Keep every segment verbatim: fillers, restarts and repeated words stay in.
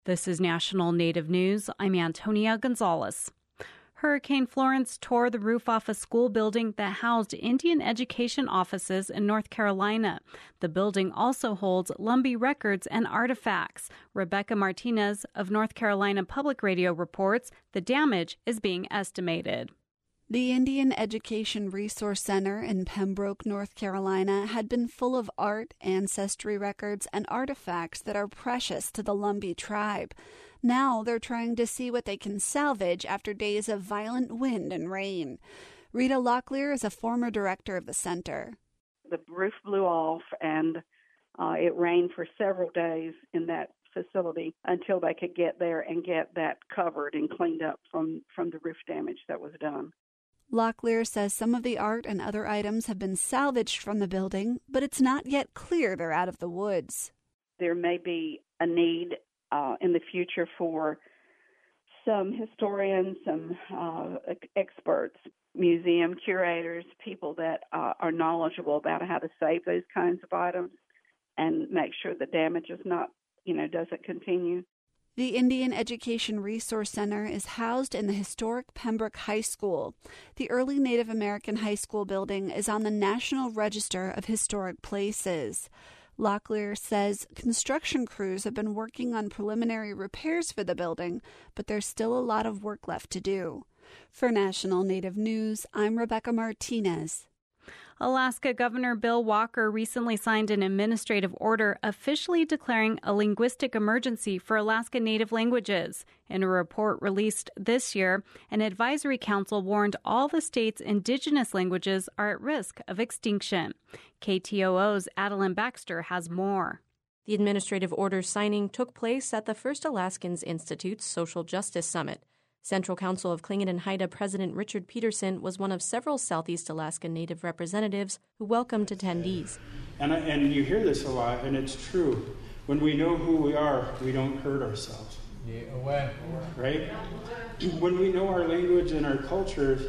This is National Native News. I'm Antonia Gonzalez. Hurricane Florence tore the roof off a school building that housed Indian education offices in North Carolina. The building also holds Lumbee records and artifacts. Rebecca Martinez of North Carolina Public Radio reports the damage is being estimated. The Indian Education Resource Center in Pembroke, North Carolina, had been full of art, ancestry records, and artifacts that are precious to the Lumbee tribe. Now they're trying to see what they can salvage after days of violent wind and rain. Rita Locklear is a former director of the center. The roof blew off, and uh, it rained for several days in that facility until they could get there and get that covered and cleaned up from, from the roof damage that was done. Locklear says some of the art and other items have been salvaged from the building, but it's not yet clear they're out of the woods. There may be a need uh, in the future for some historians, some uh, experts, museum curators, people that uh, are knowledgeable about how to save those kinds of items and make sure the damage is not, you know, doesn't continue. The Indian Education Resource Center is housed in the historic Pembroke High School. The early Native American high school building is on the National Register of Historic Places. Locklear says construction crews have been working on preliminary repairs for the building, but there's still a lot of work left to do. For National Native News, I'm Rebecca Martinez. Alaska Governor Bill Walker recently signed an administrative order officially declaring a linguistic emergency for Alaska Native languages. In a report released this year, an advisory council warned all the state's indigenous languages are at risk of extinction. K T O O's Adeline Baxter has more. The administrative order signing took place at the First Alaskans Institute's Social Justice Summit. Central Council of Tlingit and Haida President Richard Peterson was one of several Southeast Alaska Native representatives who welcomed attendees. And, I, and you hear this a lot, and it's true. When we know who we are, we don't hurt ourselves. Yeah, right? When we know our language and our culture,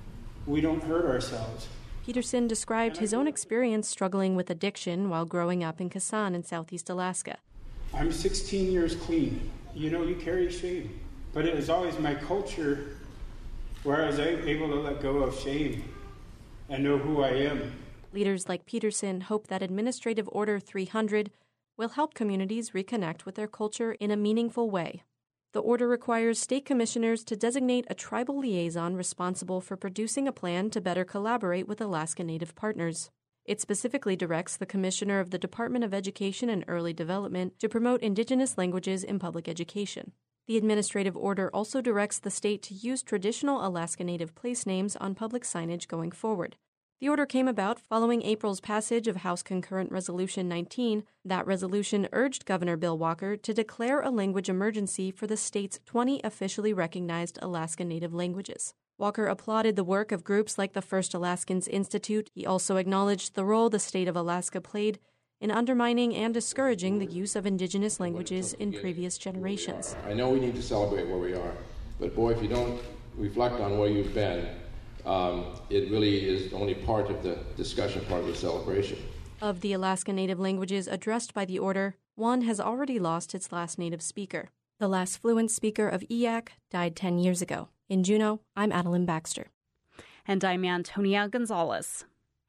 we don't hurt ourselves. Peterson described his own experience struggling with addiction while growing up in Kasan in Southeast Alaska. I'm sixteen years clean. You know, you carry shame. But it was always my culture where I was able to let go of shame and know who I am. Leaders like Peterson hope that Administrative Order three hundred will help communities reconnect with their culture in a meaningful way. The order requires state commissioners to designate a tribal liaison responsible for producing a plan to better collaborate with Alaska Native partners. It specifically directs the Commissioner of the Department of Education and Early Development to promote Indigenous languages in public education. The administrative order also directs the state to use traditional Alaska Native place names on public signage going forward. The order came about following April's passage of House Concurrent Resolution nineteen. That resolution urged Governor Bill Walker to declare a language emergency for the state's twenty officially recognized Alaska Native languages. Walker applauded the work of groups like the First Alaskans Institute. He also acknowledged the role the state of Alaska played in undermining and discouraging the use of indigenous languages in previous generations. I know we need to celebrate where we are, but boy, if you don't reflect on where you've been, um, it really is only part of the discussion, part of the celebration. Of the Alaska Native languages addressed by the order, one has already lost its last native speaker. The last fluent speaker of Eyak died ten years ago. In Juneau, I'm Adeline Baxter. And I'm Antonia Gonzalez.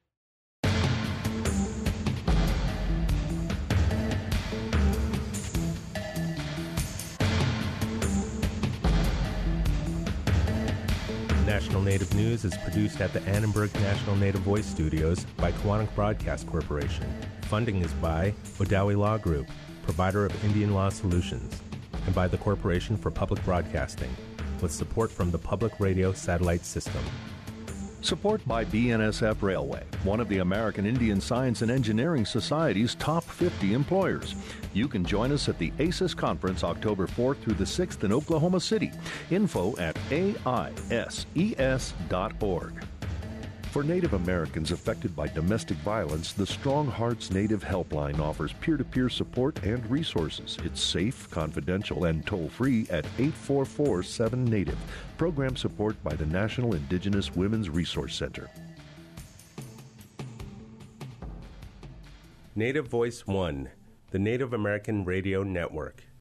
National Native News is produced at the Annenberg National Native Voice Studios by Quantic Broadcast Corporation. Funding is by Odawi Law Group, provider of Indian law solutions, and by the Corporation for Public Broadcasting, with support from the Public Radio Satellite System. Support by B N S F Railway, one of the American Indian Science and Engineering Society's top fifty employers. You can join us at the A C E S Conference October fourth through the sixth in Oklahoma City. Info at A I S E S dot org. For Native Americans affected by domestic violence, the Strong Hearts Native Helpline offers peer-to-peer support and resources. It's safe, confidential, and toll-free at eight four four seven Native. Program support by the National Indigenous Women's Resource Center. Native Voice One, the Native American Radio Network.